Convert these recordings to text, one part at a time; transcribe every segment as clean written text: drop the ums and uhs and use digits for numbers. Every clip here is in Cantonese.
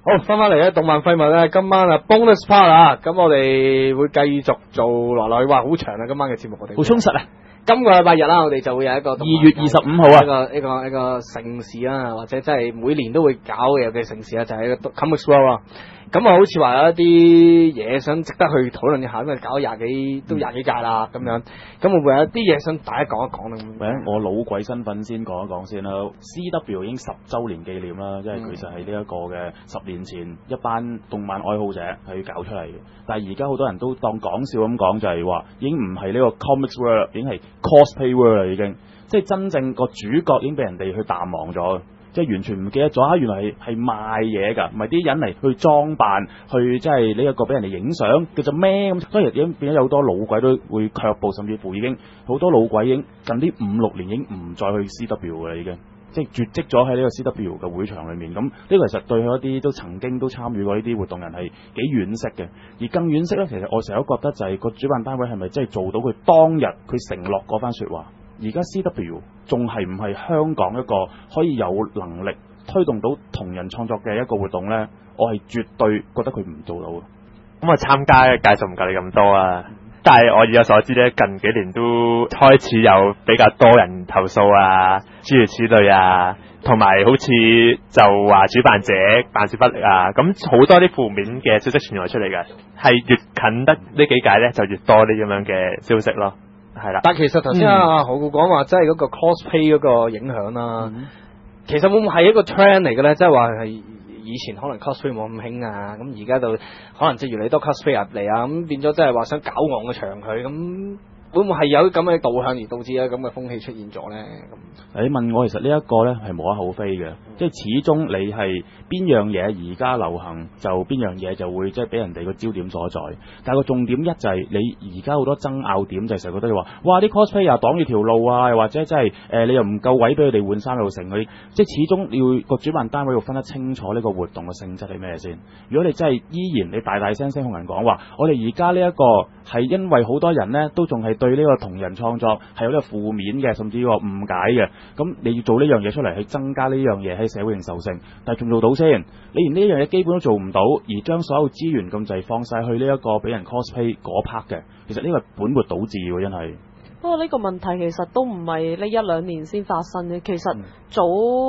好，翻返嚟咧，動漫廢物咧，今晚啊 bonus part 啊，咁我哋會繼續做落去，哇，好長啊！今晚嘅節目我哋好充實啊！ 今個禮拜日啦，我哋就會有一個 2月25號啊， 一個盛事啦，或者真係每年都會搞嘅嘅盛事啊，就係、一個 Comics World 啊。咁啊，好似話有一啲嘢想值得去討論一下，因為搞咗廿幾屆啦，咁樣，咁會唔會有啲嘢想大家講一講咧？ 我老鬼身份先講一講先啦。CW 已經10週年紀念啦，即係佢就係呢一個嘅10年前一班動漫愛好者去搞出嚟嘅。但係而家好多人都當講笑咁講，就係話已經唔係呢個 Comics World，已經係 Cosplay World 啦，已經即係真正個主角已經俾人哋去淡忘咗。即係完全唔記得咗，原來係賣嘢㗎，唔係啲人嚟去裝扮，去即係呢一個俾人哋影相叫做咩咁。所以已經變咗有好多老鬼都會卻步，甚至乎已經好多老鬼已經近呢5-6年已經唔再去 CW 㗎啦，已經即係絕跡咗喺呢個 CW 嘅會場裏面。咁呢個其實對佢一啲都曾經都參與過呢啲活動人係幾惋惜嘅。而更惋惜咧，其實我成日都覺得就係個主辦單位係咪真係做到佢當日佢承諾嗰番説話？而家 CW 仲係唔係香港一個可以有能力推動到同人創作嘅一個活動呢？我係絕對覺得佢唔做到。 咁我參加嘅屆數唔夠你咁多啊，但係我以我所知咧，近幾年都開始有比較多人投訴啊，諸如此類啊，同埋好似就話主辦者辦事不力啊，咁好多啲負面嘅消息傳來出嚟嘅，係越近得呢幾屆咧，就越多啲咁樣嘅消息咯。係啦， 但其實頭先阿何故講話，即係嗰個 cosplay 嗰個影響啦，其實會唔會係一個 trend 嚟嘅咧？即係話係以前可能 cosplay 冇咁興啊，咁而家就可能即係越嚟越多 cosplay 入嚟啊，咁變咗即係話想搞旺個場佢，咁會唔會係有咁嘅導向而導致咧咁嘅風氣出現咗咧？ 你問我，其實呢一個呢係無可厚非嘅，即係始終你係邊樣嘢而家流行，就邊樣嘢就會即係俾人哋個焦點所在。但係個重點一就係你而家好多爭拗點就係成日覺得你話，哇啲 cosplay 又擋住條路啊，又或者即係你又唔夠位俾佢哋換衫又成嗰啲，即係始終要個主辦單位要分得清楚呢個活動嘅性質係咩先。如果你真係依然你大大聲聲同人講話，我哋而家呢一個係因為好多人呢都仲係對呢個同人創作係有呢個負面嘅，甚至於話誤解嘅。咁你要做呢樣嘢出嚟，去增加呢樣嘢喺社會認受性，但係做唔做到先？你連呢樣嘢基本都做唔到，而將所有資源咁滯放晒去呢一個俾人 cosplay 嗰 part 嘅，其實呢個係本末倒置喎，真係。 不過呢個問題其實都唔係呢1-2年先發生嘅，其實早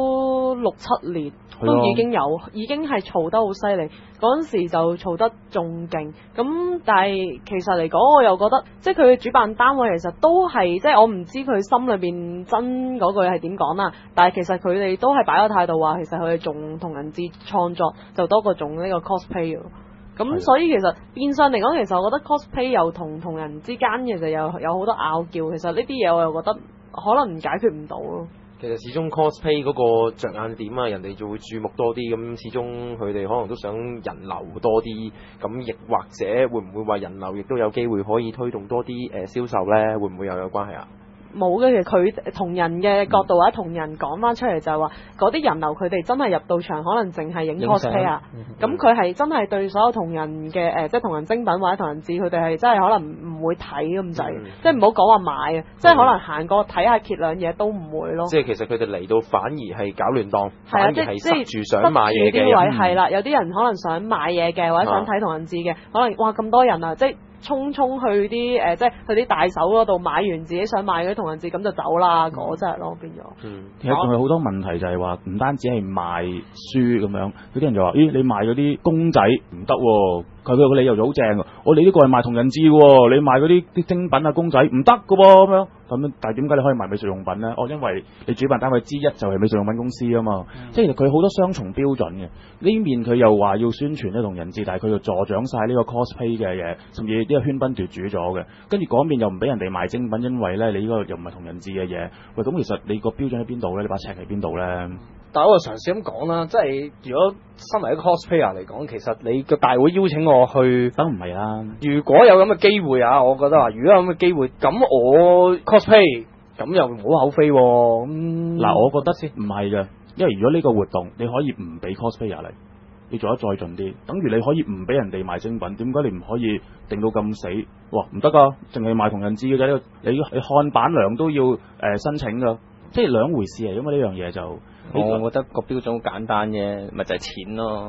6-7年都已經有，已經係嘈得好犀利。嗰陣時就嘈得仲勁，咁但係其實嚟講，我又覺得即係佢嘅主辦單位其實都係即係我唔知佢心裏邊真嗰句係點講啦，但係其實佢哋都係擺個態度話，其實佢哋重同人誌創作就多過重呢個 cosplay。咁所以其實變相嚟講，其實我覺得 cosplay 又同人之間其實有好多拗撬，其實呢啲嘢我又覺得可能解決唔到咯。 其實始終 cosplay 嗰個着眼點啊，人哋就會注目多啲，咁始終佢哋可能都想人流多啲，咁亦或者會唔會話人流亦都有機會可以推動多啲銷售呢？會唔會又有關係啊？ 冇嘅，其實佢同人嘅角度或者同人講翻出嚟就係話，嗰啲人流佢哋真係入到場，可能淨係影 cosplay 啊。咁佢係真係對所有同人嘅即係同人精品或者同人誌，佢哋係真係可能唔會睇咁滯，即係唔好講話買啊，即係可能行過睇下揭兩嘢都唔會咯。 即係其實佢哋嚟到反而係搞亂檔，反而係塞住想買嘢嘅人。係啦，有啲人可能想買嘢嘅，或者想睇同人誌嘅，可能哇咁多人啊，即係衝去啲即係去啲大手嗰度買完自己想買嗰啲同人誌，咁就走啦嗰隻咯，變咗。 其實仲有好多問題就係話，唔單止係賣書咁樣，有啲人就話：咦，你賣嗰啲公仔唔得喎。佢個理由就好正喎，我哋呢個係賣同人誌喎，你賣嗰啲精品啊公仔唔得㗎喎咁樣。但係點解你可以賣美術用品呢？因為你主辦單位之一就係美術用品公司啊嘛，即係其實佢好多雙重標準嘅。呢面佢又話要宣傳呢同人誌，但係佢又助長晒呢個 cosplay 嘅嘢，甚至呢個喧賓奪主咗嘅。跟住嗰面又唔俾人哋賣精品，因為呢你呢個又唔係同人誌嘅嘢。喂，咁其實你個標準喺邊度呢？你把尺喺邊度呢？ 但係我嘗試咁講啦，即係如果身為一個 cosplayer 嚟講，其實你個大會邀請我去， 梗唔係啦。如果有咁嘅機會啊，我覺得話，如果有咁嘅機會，咁我 cosplay 咁又冇口非喎。 嗱，我覺得先唔係嘅，因為如果呢個活動你可以唔俾 cosplayer 嚟，你做得再盡啲，等於你可以唔俾人哋賣精品，點解你唔可以定到咁死？哇，唔得噶，淨係賣同人誌嘅啫，你看板娘都要申請噶，即係兩回事嚟，因為呢樣嘢就。 我覺得個標準好簡單嘅，咪就係錢咯。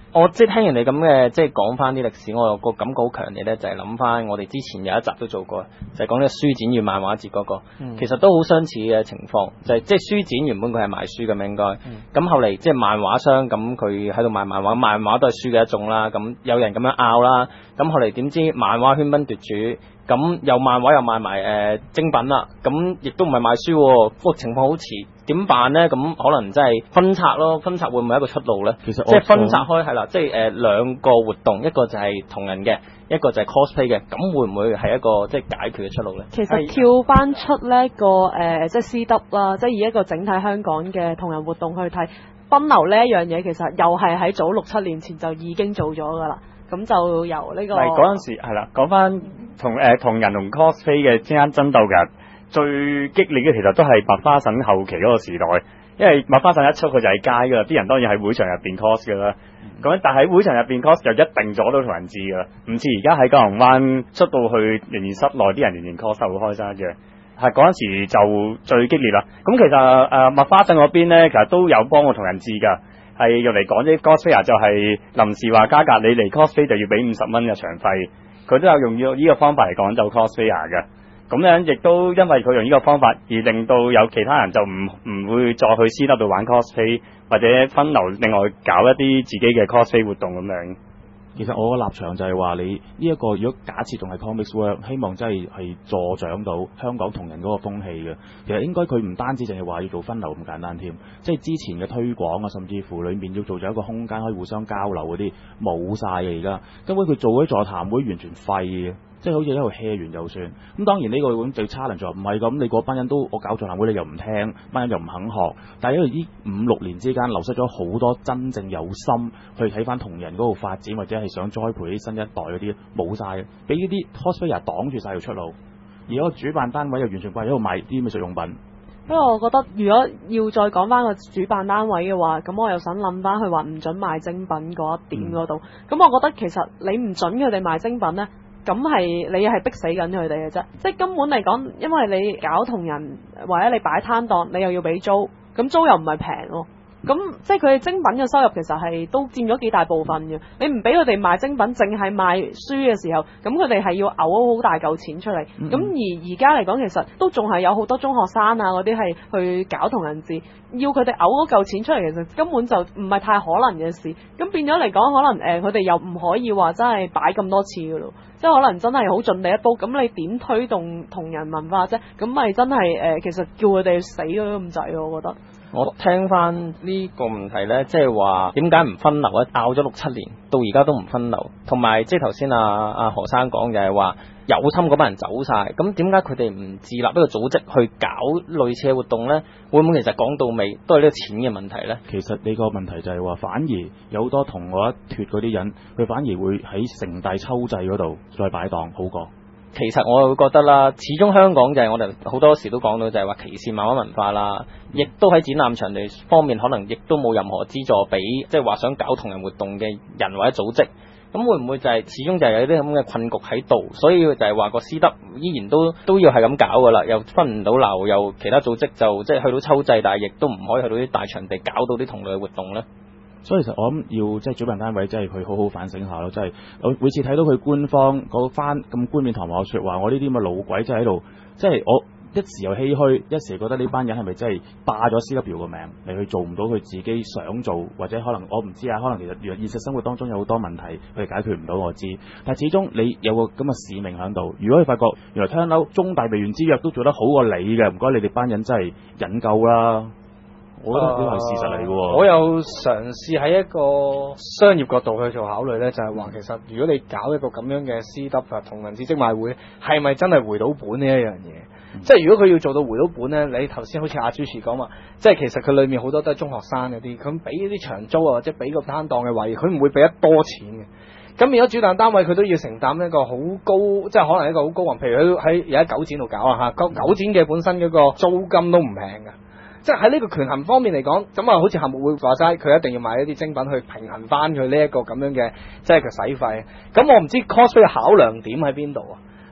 我即係聽人哋咁嘅，即係講翻啲歷史，我有個感覺好強烈咧，就係諗翻我哋之前有一集都做過，就係講呢個書展與漫畫節嗰個，其實都好相似嘅情況，就係即係書展原本佢係賣書咁應該，咁後嚟即係漫畫商咁佢喺度賣漫畫，漫畫都係書嘅一種啦，咁有人咁樣拗啦，咁後嚟點知漫畫喧賓奪主。咁又漫畫又賣埋精品啦，咁亦都唔係賣書喎，個情況好似點辦呢？咁可能真係分拆咯，分拆會唔會係一個出路呢？ 其實即係分拆開係啦，即係兩個活動，一個就係同人嘅，一個就係 cosplay 嘅，咁會唔會係一個即係解決嘅出路呢？ 其實跳翻出呢個即係 CW 啦，即係以一個整體香港嘅同人活動去睇分流呢一樣嘢，其實又係喺早6-7年前就已經做咗㗎啦。咁就由呢個嗰陣時係啦，講翻同人同 cosplay 嘅之間爭鬥嘅最激烈嘅，其實都係麥花臣後期嗰個時代，因為麥花臣一出佢就係街㗎啦，啲人當然喺會場入邊 cos 㗎啦。咁但係喺會場入邊 cos 就一定阻到同人誌㗎啦，唔似而家喺九龍灣出到去仍然室內啲人仍然 cos 得好開心嘅。係嗰陣時就最激烈啦。咁其實麥花臣嗰邊咧，其實都有幫我同人誌㗎。係用嚟講啲 cosplayer 就係臨時話加價，你嚟 cosplay 就要俾50蚊嘅場費，佢都有用呢個方法嚟講就 cosplayer 嘅。咁樣亦都因為佢用呢個方法，而令到有其他人就唔會再去 CW 度玩 cosplay， 或者分流另外搞一啲自己嘅 cosplay 活動咁樣。 其實我個立場就係話，你呢一個如果假設仲係 Comics World， 希望真係助長到香港同人嗰個風氣嘅。其實應該佢唔單止淨係話要做分流咁簡單添，即係之前嘅推廣啊，甚至乎裡面要做咗一個空間可以互相交流嗰啲冇晒嘅而家，根本佢做嗰啲座談會完全廢嘅。即係好似一路 hea 完就算，咁當然呢個咁最 challenge 就唔係咁，你嗰班人都我搞座談會你又唔聽，班人又唔肯學，但係因為呢5-6年之間流失咗好多真正有心去睇翻同人嗰度發展，或者係想栽培啲新一代嗰啲冇晒，俾呢啲 cosplayer 擋住晒條出路，而嗰個主辦單位又完全掛喺度賣啲美術用品。 因為我覺得如果要再講翻個主辦單位嘅話，咁我又想諗翻佢話唔準賣精品嗰一點嗰度，咁我覺得其實你唔準佢哋賣精品呢，咁係你係逼死緊佢哋嘅啫，即係根本嚟講，因為你搞同人或者你擺攤檔，你又要俾租，咁租又唔係平喎。咁即係佢哋精品嘅收入其實係都佔咗幾大部分嘅。你唔俾佢哋賣精品，淨係賣書嘅時候，咁佢哋係要嘔好大嚿錢出嚟。咁而家嚟講，其實都仲係有好多中學生啊嗰啲係去搞同人誌，要佢哋嘔嗰嚿錢出嚟，其實根本就唔係太可能嘅事。咁變咗嚟講，可能佢哋又唔可以話真係擺咁多次㗎咯。即係可能真係好盡地一煲，咁你點推動同人文化啫？咁咪真係其實叫佢哋死咗咁滯，我覺得。 我聽翻呢個問題呢，即係話點解唔分流咧？拗咗6-7年，到而家都唔分流。同埋即係頭先阿何生講就係話有心嗰班人走晒，咁點解佢哋唔自立一個組織去搞類似嘅活動呢？會唔會其實講到尾都係呢個錢嘅問題呢？ 其實呢個問題就係話，反而有好多同我一脫嗰啲人，佢反而會喺城大秋祭嗰度再擺檔好過。 其實我會覺得啦，始終香港就係我哋好多時都講到就係話歧視漫畫文化啦，亦都喺展覽場地方面可能亦都冇任何資助俾即係話想搞同人活動嘅人或者組織。咁會唔會就係始終就係有啲咁嘅困局喺度，所以就係話個CW依然都要係咁搞噶啦，又分唔到流，又其他組織就即係去到秋祭，但係亦都唔可以去到啲大場地搞到啲同類嘅活動咧。 所以其實我諗要即係主辦單位真係佢好好反省下咯，即係我每次睇到佢官方嗰番咁冠冕堂皇嘅説話，我呢啲咁嘅老鬼真係喺度，即係我一時又唏噓，一時覺得呢班人係咪真係霸咗 CW 個名嚟去做唔到佢自己想做，或者可能我唔知啊，可能其實現實生活當中有好多問題佢解決唔到我知，但係始終你有個咁嘅使命喺度，如果你發覺原來聽到中大微軟之約都做得好過你嘅，唔該你哋班人真係引咎啦。我覺得呢個係事實嚟嘅喎。 我有嘗試喺一個商業角度去做考慮呢，就係話其實如果你搞一個咁樣嘅 CW 同人誌職賣會，係咪真係回到本呢一樣嘢？即係如果佢要做到回到本呢，你頭先好似阿主持講話，即係其實佢裏面好多都係中學生嗰啲，咁俾啲長租啊，或者俾個攤檔嘅位，佢唔會俾得多錢嘅。咁如果主辦單位佢都要承擔一個好高，即係可能一個好高昂，譬如佢喺而家9展度搞啊嚇，九展嘅本身嗰個租金都唔平㗎。即係喺呢個權衡方面嚟講，咁啊好似項目會話齋，佢一定要買一啲精品去平衡翻佢呢一個咁樣嘅即係佢使費。咁我唔知 cosplay 嘅考量點喺邊度啊？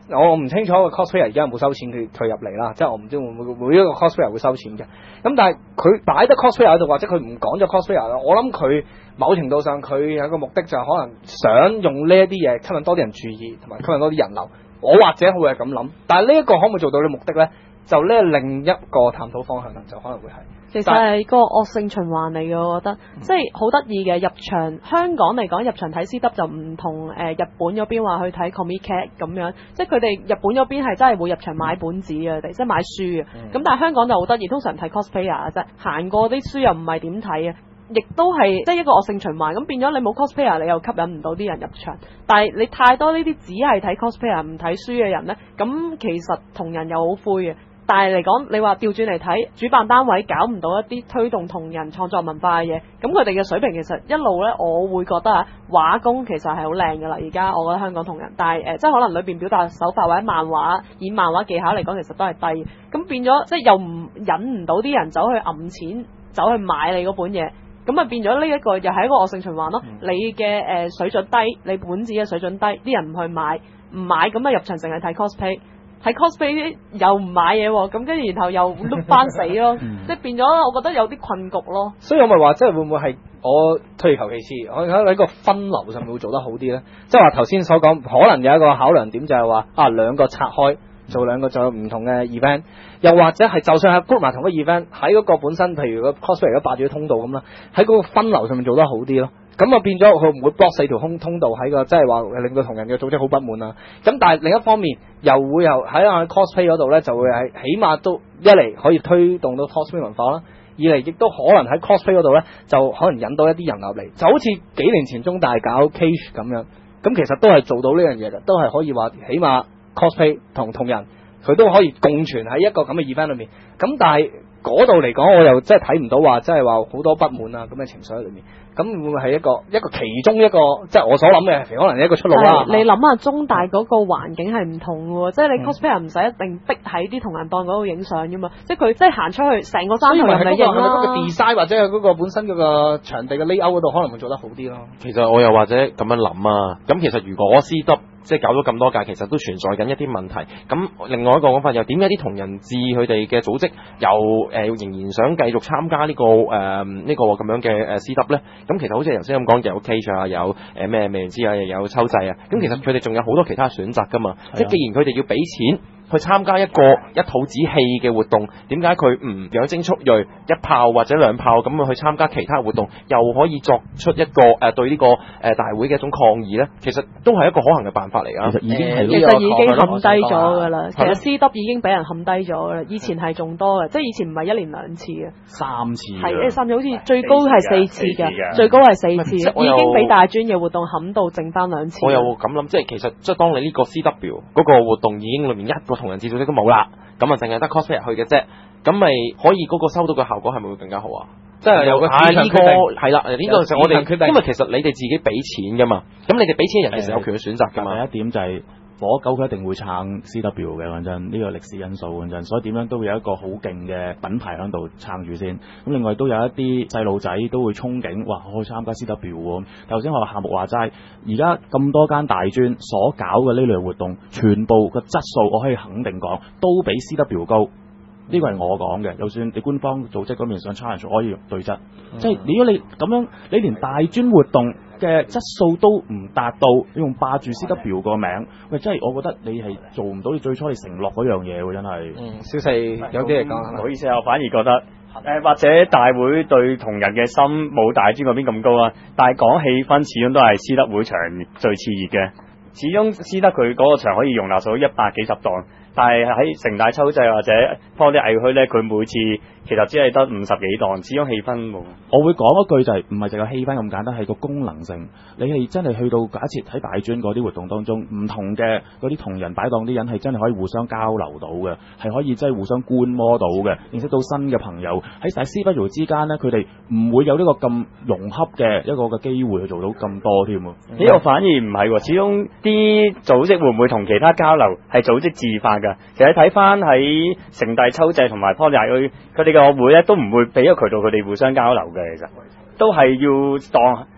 我唔清楚個 cosplayer 而家有冇收錢佢入嚟啦，即係我唔知會唔會每一個 cosplayer 會收錢嘅。咁但係佢擺得 cosplayer 喺度，或者佢唔講咗 cosplayer 啦，我諗佢某程度上佢有一個目的就係可能想用呢一啲嘢吸引多啲人注意，同埋吸引多啲人流。我或者會係咁諗，但係呢一個可唔可以做到呢個目的咧？就呢另一個探討方向啦，就可能會係。 其實係個惡性循環嚟嘅，我覺得，即係好得意嘅。入場香港嚟講，入場睇 CW 就唔同日本嗰邊話去睇 Comic Cat 咁樣，即係佢哋日本嗰邊係真係會入場買本子嘅，即係買書嘅。咁但係香港就好得意，通常睇 cosplayer 嘅啫，行過啲書又唔係點睇嘅。亦都係即係一個惡性循環，咁變咗你冇 cosplayer， 你又吸引唔到啲人入場。但係你太多呢啲只係睇 cosplayer 唔睇書嘅人呢，咁其實同人又好灰嘅。但係嚟講，你話調轉嚟睇，主辦單位搞唔到一啲推動同人創作文化嘅嘢，咁佢哋嘅水平其實一路呢，我會覺得畫工其實係好靚㗎啦。而家我覺得香港同人，但係即係可能裏邊表達手法或者漫畫演漫畫技巧嚟講，其實都係低。咁變咗即係又唔引唔到啲人走去揞錢，走去買你嗰本嘢。咁啊變咗呢一個又係一個惡性循環咯。你嘅水準低，你本子嘅水準低，啲人唔去買，唔買咁啊入場淨係睇 cosplay， 睇 cosplay 又唔買嘢喎，咁跟住然後又碌翻死咯，即係變咗我覺得有啲困局咯。 所以我咪話，即係會唔會係我退而求其次，我喺個分流上面會做得好啲咧？即係話頭先所講，可能有一個考量點就係話兩個拆開。做兩個就有唔同嘅 event， 又或者係就算係 group 埋同個 event 喺嗰個本身，譬如個 cosplay 而家霸住啲通道咁啦，喺嗰個分流上面做得好啲咯。咁啊變咗佢唔會 block 4條通道喺個，即係話令到同人嘅組織好不滿啊。咁但係另一方面又會喺 cosplay 嗰度咧，就會係起碼都一嚟可以推動到 cosplay 文化啦，二嚟亦都可能喺 cosplay 嗰度咧，就可能引到一啲人入嚟，就好似幾年前中大搞 cage 咁樣，咁其實都係做到呢樣嘢嘅，都係可以話起碼。cosplay 同人佢都可以共存喺一個咁嘅 event 裏面，咁但係嗰度嚟講，我又真係睇唔到話，即係話好多不滿啊咁嘅情緒喺裏面。咁會唔會係一個其中一個，即係我所諗嘅，可能係一個出路啦。 你諗下中大嗰個環境係唔同嘅喎，即係你 cosplayer 唔使一定逼喺啲同人檔嗰度影相㗎嘛，即係佢即係行出去成個山頭人嚟影啦。 嗰個 design 或者係嗰個本身嗰個場地嘅 layout 嗰度，可能會做得好啲咯。 其實我又或者咁樣諗啊，咁其實如果 CW即係搞咗咁多屆，其實都存在緊一啲問題。咁另外一個講法又點解啲同人誌佢哋嘅組織又仍然想繼續參加呢個咁樣嘅CW咧？咁其實好似頭先咁講，有 cage 啊，有咩未知啊，又有抽製啊。咁其實佢哋仲有好多其他選擇㗎嘛。即係既然佢哋要俾錢去參加一肚子氣嘅活動，點解佢唔養精蓄銳一炮或者兩炮咁去參加其他活動，又可以作出一個對呢個大會嘅一種抗議咧？其實都係一個可行嘅辦法嚟㗎。 其實已經陷低咗㗎啦。其實 CW 已經俾人陷低咗㗎啦。以前係仲多嘅，即係以前唔係1年2次嘅 ，3次係3次，好似最高係4次嘅，最高係4次，已經俾大專嘅活動冚到剩翻2次。 我又咁諗，即係其實即係當你呢個 CW 嗰個活動已經裏面一個同人誌組織都冇啦，咁啊淨係得 cosplay 去嘅啫，咁咪可以嗰個收到嘅效果係咪會更加好啊？即係有個市場決定係啦，呢個就我哋因為其實你哋自己俾錢噶嘛，咁你哋俾錢人其實有權去選擇噶嘛。 第一點就係火狗佢一定會撐 CW 嘅，講真，呢個歷史因素講真，所以點樣都會有一個好勁嘅品牌喺度撐住先。咁另外都有一啲細路仔都會憧憬，哇！我去參加 CW 喎。頭先我話夏目話齋，而家咁多間大專所搞嘅呢類活動，全部嘅質素我可以肯定講，都比 CW 高。呢個係我講嘅，就算你官方組織嗰邊想 challenge 可以對質，即係如果你咁樣，你連大專活動嘅質素都唔達到，你用霸住 CW 個名，喂，真係我覺得你係做唔到你最初你承諾嗰樣嘢喎，真係。 小四有啲嚟講， 唔好意思，我反而覺得或者大會對同人嘅心冇大專嗰邊咁高啊，但係講氣氛始終都係私德會場最熾熱嘅，始終私德佢嗰個場可以容納到100幾十檔。但係喺城大秋祭或者幫啲藝墟咧，佢每次其實只係得50幾檔，始終氣氛冇。 我會講一句就係唔係淨係氣氛咁簡單，係個功能性。你係真係去到假設喺大專嗰啲活動當中，唔同嘅嗰啲同人擺檔啲人係真係可以互相交流到嘅，係可以真係互相觀摩到嘅，認識到新嘅朋友。喺大 CW 之間咧，佢哋唔會有呢個咁融洽嘅一個嘅機會去做到咁多添喎。 呢個反而唔係喎，始終啲組織會唔會同其他交流係組織自發㗎？其實睇翻喺城大秋祭同埋幫大佢哋嘅學會咧，都唔會俾一個渠道佢哋互相交流嘅，其實都係要當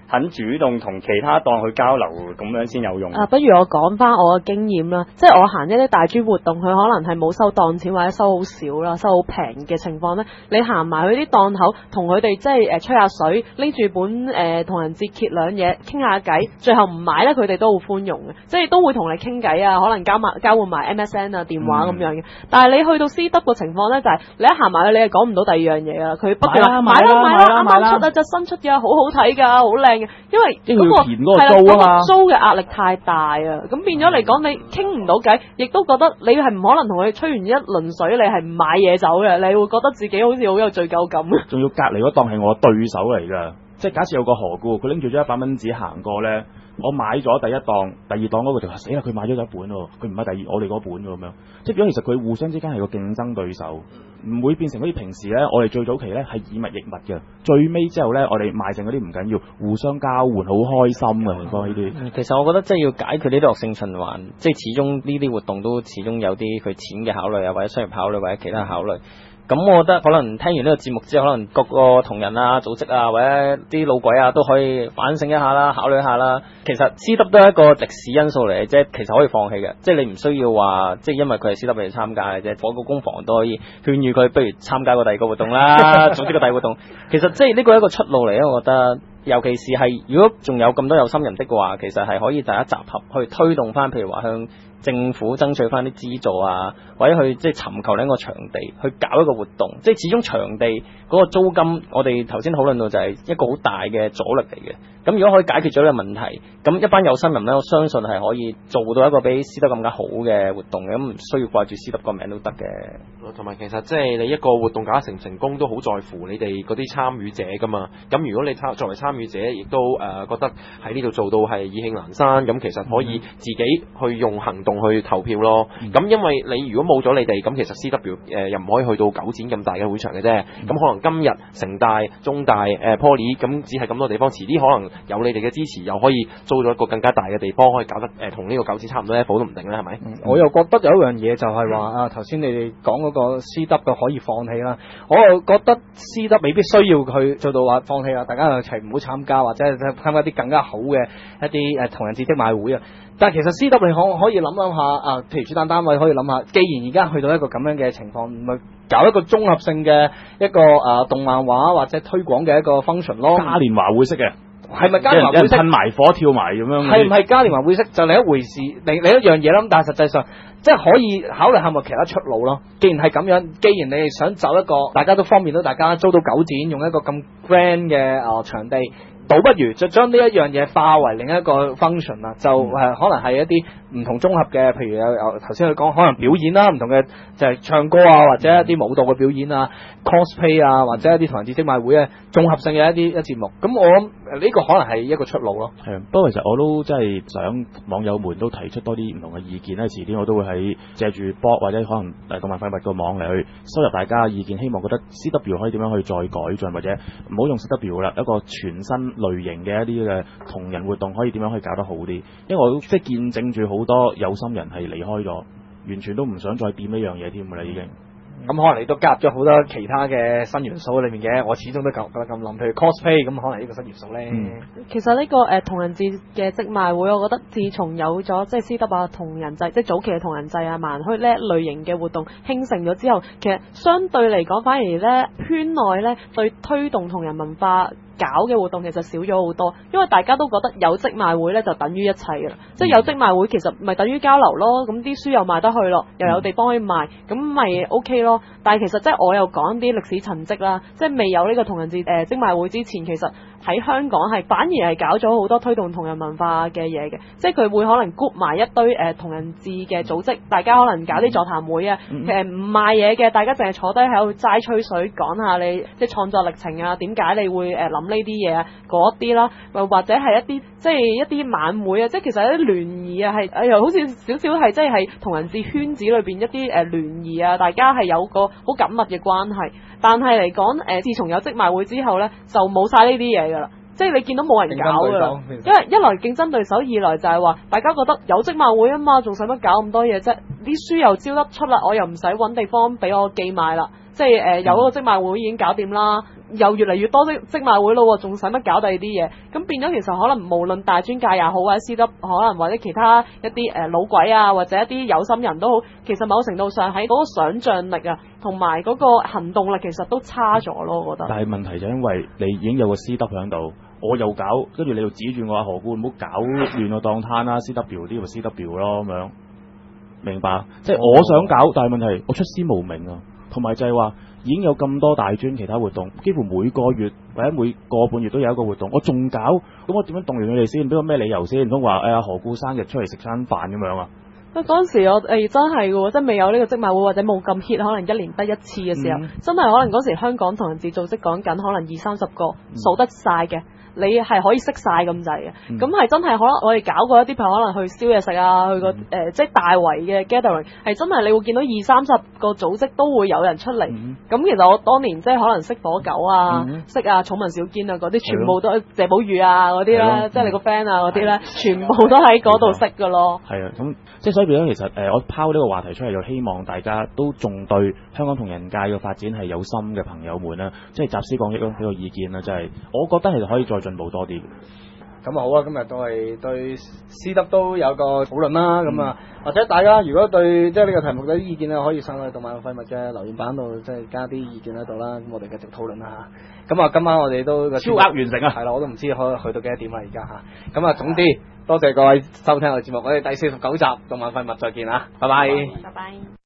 肯主動同其他檔去交流，咁樣先有用。 不如我講翻我嘅經驗啦，即係我行一啲大專活動，佢可能係冇收檔錢或者收好少啦，收好平嘅情況咧，你行埋去啲檔口，同佢哋即係吹下水，拎住本同人節揭兩嘢，傾下偈，最後唔買咧，佢哋都好寬容嘅，即係都會同你傾偈啊，可能交換埋 MSN 啊電話咁樣嘅。但係你去到 CW 嘅情況咧，就係你一行埋去，你係講唔到第二樣嘢噶啦，佢不斷話買啦，啱啱出啊隻新出嘅，好好睇㗎，好靚嘅，因為嗰個係啦，租嘅壓力太大啊，咁變咗嚟講，你傾唔到偈，亦都覺得你係唔可能同佢吹完一輪水，你係唔買嘢走嘅，你會覺得自己好似好有罪疚感。 仲要隔離嗰檔係我對手嚟㗎，即係假設有個何故，佢拎住咗100蚊紙行過咧，我買咗第一檔，第二檔嗰個就話死啦，佢買咗一本喎，佢唔買我哋嗰本喎咁樣，即係變咗其實佢互相之間係個競爭對手，唔會變成好似平時咧，我哋最早期咧係以物易物嘅，最尾之後咧我哋賣剩嗰啲唔緊要，互相交換好開心嘅情況呢啲。 其實我覺得即係要解決呢啲惡性循環，即係始終呢啲活動都始終有啲佢錢嘅考慮啊，或者商業考慮或者其他考慮。咁我覺得可能聽完呢個節目之後，可能各個同仁啊、組織啊或者啲老鬼啊都可以反省一下啦，考慮一下啦。其實 CW 都係一個歷史因素嚟嘅啫，其實可以放棄嘅，即係你唔需要話即係因為佢係 CW 嚟參加嘅啫，火個工房都可以勸喻佢不如參加個第二個活動啦，組織個第二個活動。其實即係呢個係一個出路嚟嘅，我覺得。尤其是係如果仲有咁多有心人的話，其實係可以大家集合去推動翻，譬如話向政府爭取翻啲資助啊，或者去即係尋求另一個場地去搞一個活動。即係始終場地嗰個租金，我哋頭先討論到就係一個好大嘅阻力嚟嘅。咁如果可以解決咗呢個問題，咁一班有心人咧，我相信係可以做到一個比 CW 更加好嘅活動嘅，咁唔需要掛住 CW 個名都得嘅。 同埋其實即係你一個活動搞得成唔成功，都好在乎你哋嗰啲參與者噶嘛。咁如果你作為參與者，亦都覺得喺呢度做到係意興闌珊，咁其實可以自己去用行動去投票咯。咁因為你如果冇咗你哋，咁其實 CW 又唔可以去到9展咁大嘅會場嘅啫。咁可能今日城大、中大、Poly 咁只係咁多地方，遲啲可能有你哋嘅支持，又可以租咗一個更加大嘅地方，可以搞得同呢個9展差唔多 level 都唔定咧，係咪？ 我又覺得有一樣嘢就係話啊，頭先你哋講嗰個 CW 嘅可以放棄啦，我又覺得 CW 未必需要佢做到話放棄啦，大家一齊唔好參加，或者係參加啲更加好嘅一啲同人節的賣會啊。但係其實 CW 你可以諗下啊，譬如主辦單位可以諗下，既然而家去到一個咁樣嘅情況，咪搞一個綜合性嘅一個動漫畫或者推廣嘅一個 function 咯。 嘉年華會式嘅。 係咪嘉年華會式？ 噴埋火跳埋咁樣。 係唔係嘉年華會式就另一回事，另一樣嘢啦。但係實際上即係可以考慮下咪其他出路咯。既然係咁樣，既然你哋想走一個大家都方便到大家租到9展，用一個咁 grand 嘅場地，倒不如就將呢一樣嘢化為另一個 function 啦，就可能係一啲唔同綜合嘅，譬如有頭先佢講可能表演啦，唔同嘅就係唱歌啊，或者一啲舞蹈嘅表演啊、cosplay 啊，或者一啲同人節的賣會啊，綜合性嘅一啲節目。咁我諗呢個可能係一個出路咯。 係，不過其實我都真係想網友們都提出多啲唔同嘅意見咧，遲啲我都會喺借住 blog 或者可能動漫廢物個網嚟去收入大家嘅意見，希望覺得 CW 可以點樣去再改進，或者唔好用 CW 啦，一個全新類型嘅一啲嘅同人活動可以點樣可以搞得好啲。因為我即係見證住好多有心人係離開咗，完全都唔想再掂一樣嘢添㗎啦已經。 咁可能你都加入咗好多其他嘅新元素裏面嘅，我始終都覺得咁諗，譬如 cosplay 咁，可能呢個新元素咧。 其實呢個同人節嘅職賣會，我覺得自從有咗即係 CW 同人祭，即係早期嘅同人祭啊、盲墟呢一類型嘅活動興盛咗之後，其實相對嚟講，反而咧圈內咧對推動同人文化搞嘅活動其實少咗好多，因為大家都覺得有職賣會咧就等於一切㗎啦，即係有職賣會其實咪等於交流咯，咁啲書又賣得去咯，又有地方可以賣，咁咪 OK 咯。但係其實即係我又講啲歷史陳跡啦，即係未有呢個同人節職賣會之前，其實喺香港係反而係搞咗好多推動同人文化嘅嘢嘅，即係佢會可能 group 埋一堆同人節嘅組織，大家可能搞啲座談會啊，唔賣嘢嘅，大家淨係坐低喺度齋吹水，講下你即係創作歷程啊，點解你會諗呢啲嘢啊，嗰啲啦，或者係一啲即係一啲晚會啊，即係其實有啲聯誼啊，係又好似少少係即係同人節圈子裏邊一啲聯誼啊，大家係有個好緊密嘅關係。但係嚟講自從有職賣會之後咧，就冇晒呢啲嘢㗎啦。即係你見到冇人搞㗎啦，因為一來競爭對手，二來就係話大家覺得有職賣會啊嘛，仲使乜搞咁多嘢啫？啲書又招得出啦，我又唔使揾地方俾我寄賣啦。即係有嗰個職賣會已經搞掂啦， 又越嚟越多職馬會咯，仲使乜搞第二啲嘢？咁變咗其實可能無論大專界也好，或者 CW 可能或者其他一啲老鬼啊，或者一啲有心人都好，其實某程度上喺嗰個想像力啊，同埋嗰個行動力其實都差咗咯，我覺得。 但係問題就因為你已經有個 CW 喺度，我又搞，跟住你又指住我話何故唔好搞亂個檔攤啦，CW 啲咪 CW 咯咁樣，明白？即係我想搞，但係問題我出師無名啊，同埋就係話已經有咁多大專其他活動，幾乎每個月或者每個半月都有一個活動，我仲搞，咁我點樣動員佢哋先？俾個咩理由先？唔通話何故生日出嚟食餐飯咁樣啊？ 嗰陣時我真係嘅，真未有呢個職馬會或者冇咁 hit，可能一年得一次嘅時候，真係可能嗰時香港同人誌組織講緊可能20-30個數得晒嘅。你係可以識晒咁滯嘅，咁係真係可能我哋搞過一啲朋友可能去燒嘢食啊，去個即係大圍嘅 gathering， 係真係你會見到20-30個組織都會有人出嚟。咁其實我當年即係可能識火狗啊，識啊草文小堅啊嗰啲，全部都謝寶宇啊嗰啲啦，即係你個 friend 啊嗰啲咧，全部都喺嗰度識㗎咯。 係啊，咁即係所以變咗其實我拋呢個話題出嚟，就希望大家都仲對香港同人界嘅發展係有心嘅朋友們啦，即係集思廣益咯，俾個意見啦，即係我覺得其實可以再進步多啲。 咁啊好啊，今日都係對 CW 都有個討論啦。咁啊，或者大家如果對即係呢個題目有啲意見咧，可以上去動漫廢物嘅留言版度，即係加啲意見喺度啦。咁我哋繼續討論啦嚇。咁啊，今晚我哋都超額完成啊！ 係啦，我都唔知可以去到幾多點啊而家嚇。咁啊，總之多謝各位收聽我哋節目，我哋第49集動漫廢物再見啊！拜拜。 拜拜。